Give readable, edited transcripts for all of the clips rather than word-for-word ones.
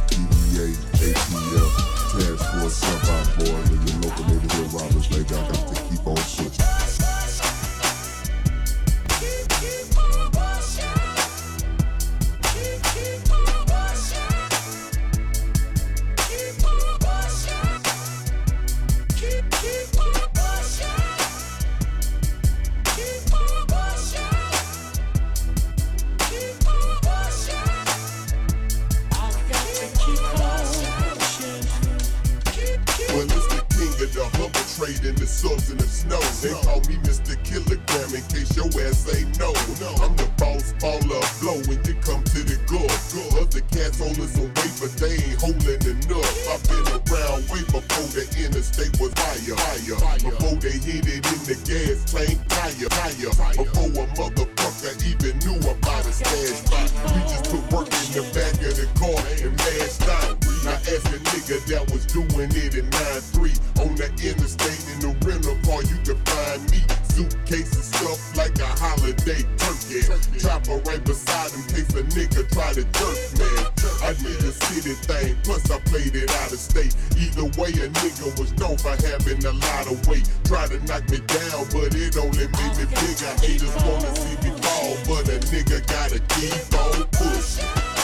EDA, ATF, Task Force, Jump Out Boys, and your local neighborhood robbers, like I got to keep on pushing. The humble trade in the subs and the snow. They call me Mr. Kilogram in case your ass ain't know. I'm the boss, baller, blow when you come to the good. Other cats holding some weight, but they ain't holding enough. I've been around way before the interstate was higher. Before they hit it in the gas tank, higher. Before a motherfucker even knew about a stash spot. We just put work in the back of the car and mashed out. Now ask a nigga that was doing it in 9-3 on the interstate in the rental car. You can find me suitcases stuffed like a holiday turkey. Chopper right beside him, case a nigga try to jerk, man. I did a city thing, plus I played it out of state. Either way, a nigga was known for having a lot of weight. Try to knock me down, but it only made me bigger. Haters wanna see me fall, but a nigga gotta keep on pushing.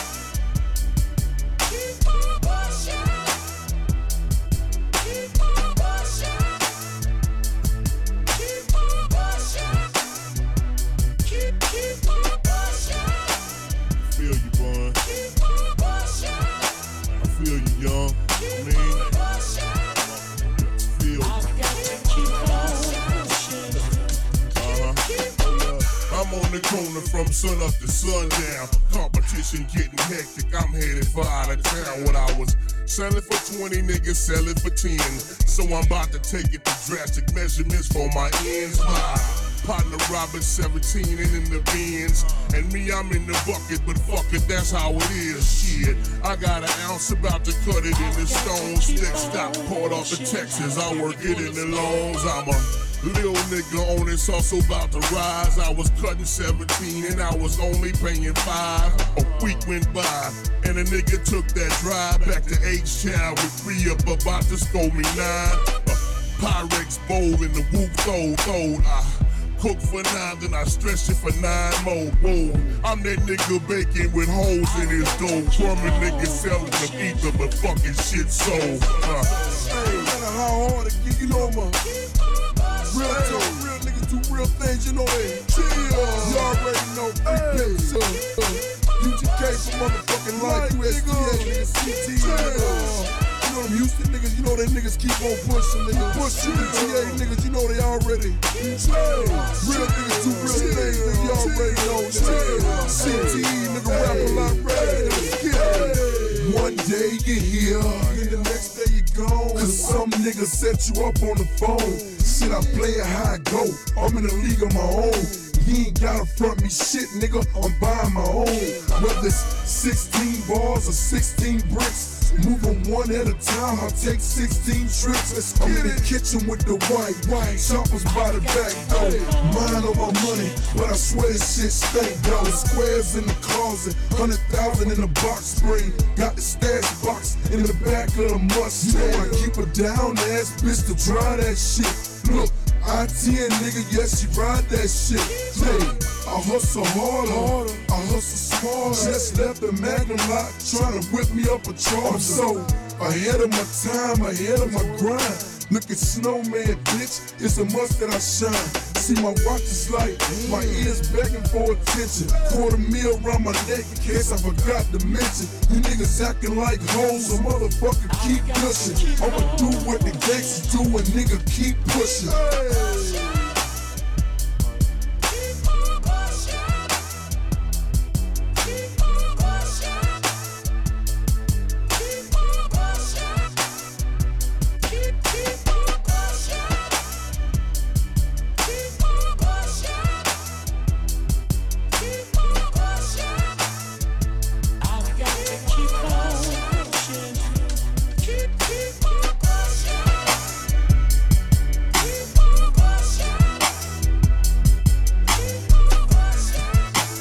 On the corner from sun up to sundown. Competition getting hectic, I'm headed for out of town. What I was selling for 20, niggas selling for 10. So I'm about to take it to drastic measurements for my ends high. Partner Robert 17 and in the bins. And me, I'm in the bucket, but fuck it, that's how it is. Shit, I got an ounce about to cut it in the stone. Stick stop, poured off of Texas, I work it in the loans. I'm a little nigga on this hustle about to rise. I was cutting 17 and I was only paying 5. A week went by and a nigga took that drive back to H-Town with 3 up about to score me 9. Pyrex bowl in the whoop throw. I cook for 9, then I stretch it for 9 more. Whoa, I'm that nigga baking with holes in his dough. Crummy nigga selling them ether, but fucking shit sold. Hey, matter how hard it get, you know, man. Real talk, real niggas do real things, you know they chill. You already know, big UGK for motherfucking life, USDA niggas, CT, you know them Houston niggas, you know they niggas keep on pushing, niggas. Push UGA niggas, you know they already chill. Real niggas do real things, nigga, you already know, chill. CT, nigga, rap a lot, ready, nigga, skip. One day you here, then the next day you gone. Cause some niggas set you up on the phone. Shit, I play it how I go. I'm in a league of my own. You ain't gotta front me shit, nigga. I'm buying my own. Whether it's 16 bars or 16 bricks, move them one at a time. I take 16 trips. I'm in the kitchen with the white choppers by the back door. Mine on my money, but I swear this shit stink though. Squares in the closet, 100,000 in the box spring. Got the stash box in the back of the Mustang. You know I keep a down ass bitch to dry that shit. Look, I-10 nigga, yes, she ride that shit. Hey, I hustle harder, I hustle smarter. Just left the Magnum lot, tryna whip me up a charger. I'm so ahead of my time, ahead of my grind. Look at Snowman, bitch, it's a must that I shine. See my watch is light, my ears begging for attention. $250,000 around my neck in case I forgot to mention. You niggas acting like hoes, so motherfucker keep pushing. I'ma do what the gangsters do and nigga keep pushing.